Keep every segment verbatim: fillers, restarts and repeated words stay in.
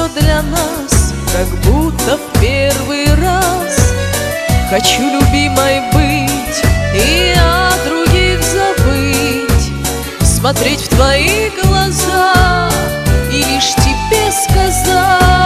все для нас, как будто в первый раз. Хочу любимой быть и о других забыть, смотреть в твои глаза и лишь тебе сказать: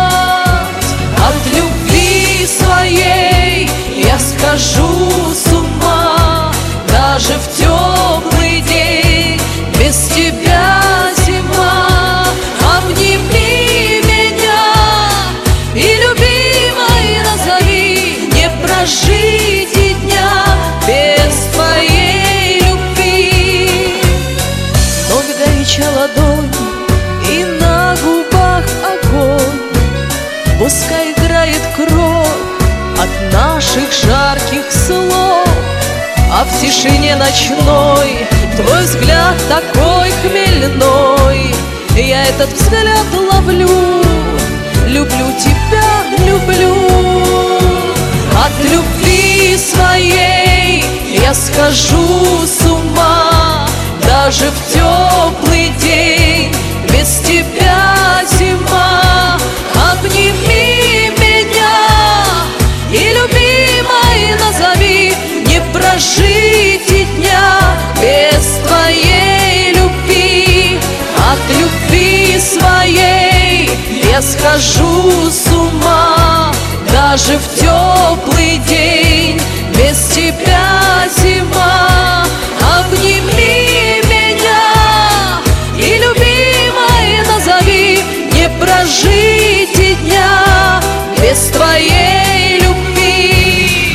от любви своей я схожу с ума, даже в теплый день без тебя зима. Обними меня и любимой назови, не прожить и дня без твоей любви. Вновь горяча ладонь и на губах огонь, пускай играет кровь от наших жарких слов, а в тишине ночной твой взгляд такой хмельной. Я этот взгляд ловлю, люблю тебя, люблю. От любви своей я схожу с ума, даже в теплый день без тебя зима. Обними меня и любимой назови, не прожить и дня без твоей любви. От любви своей я схожу с ума, даже в теплый день без тебя зима. Обними меня и любимой назови, не прожить и дня без твоей любви.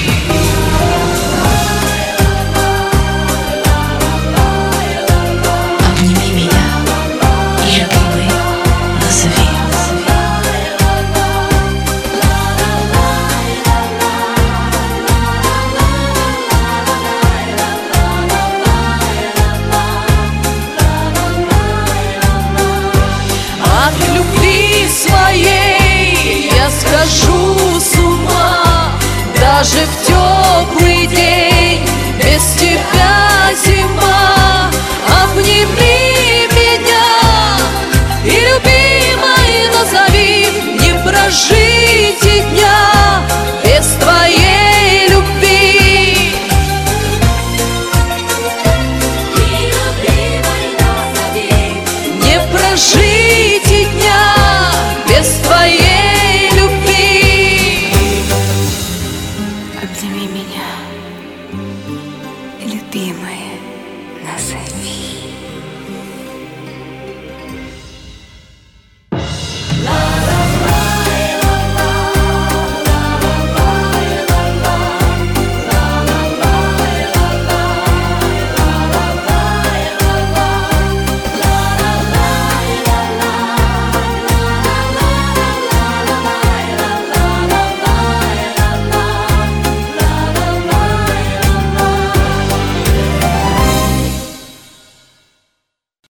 Обними меня и любимой назови. От любви своей я схожу с ума, даже в теплый день без тебя зима. Обними меня и любимой назови, не прожить и дня